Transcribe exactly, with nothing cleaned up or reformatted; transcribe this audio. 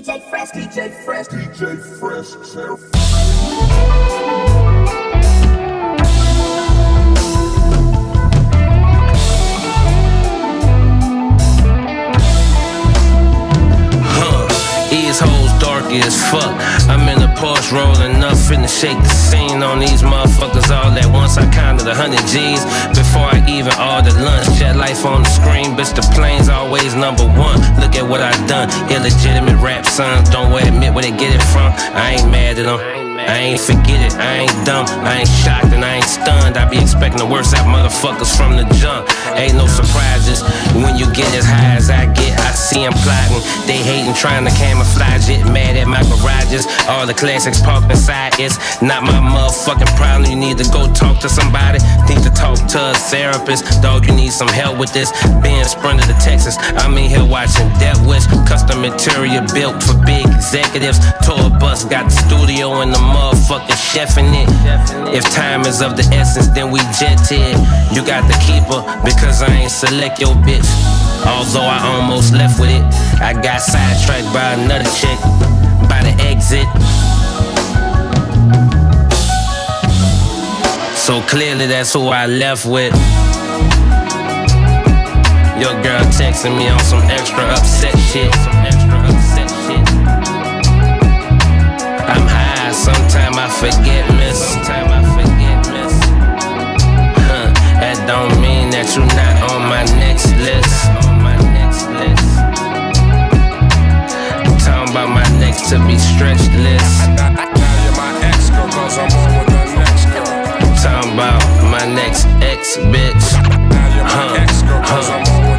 J Fresh, D J Fresh, D J Fresh, Sarah. These hoes darky as fuck. I'm in the Porsche rolling up, finna shake the scene on these motherfuckers all at once. I counted a hundred G's before I even ordered lunch. Jet life on the screen, bitch, the plane's always number one. Look at what I done. Illegitimate rap sons, don't admit where they get it from. I ain't mad at them, I ain't forget it, I ain't dumb, I ain't shocked and I ain't stunned. I be expecting the worst out motherfuckers from the jump. Ain't no surprises when you get as high as I get. I see them plotting, they hating, trying to camouflage it. Mad at my garages, all the classics parked inside. It's not my motherfucking problem. You need to go talk to somebody, need to talk to a therapist. Dog, you need some help with this. Being sprinted to Texas, I'm in here watching Death Wish. Custom material built for big executives. Tour bus, got the studio and the motherfucking chef in it. If time is of the essence, then we jetted. You got the keeper because I ain't select your bitch. Although I almost left with it, I got sidetracked by another chick by the exit. So clearly that's who I left with. Your girl texting me on some extra upset shit. Some extra upset shit. I'm high, sometime I forget, miss. Sometime I forget, miss. Huh, that don't mean that you not on my next list. On my next list. I'm talking about my next to be stretched list. Now you're my ex girl, cause I'm on with the next girl. I'm talking about my next ex bitch. Now you're my huh, ex girl, cause huh. I'm on with